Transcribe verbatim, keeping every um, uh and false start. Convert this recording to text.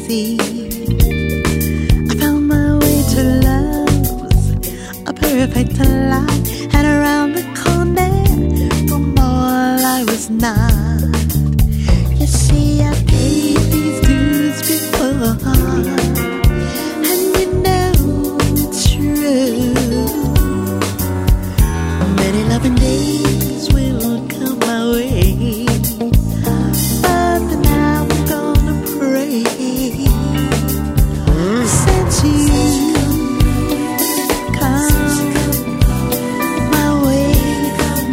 see. I found my way to love's a perfect life, and around the corner from all I was not. You see, I paid these dues before.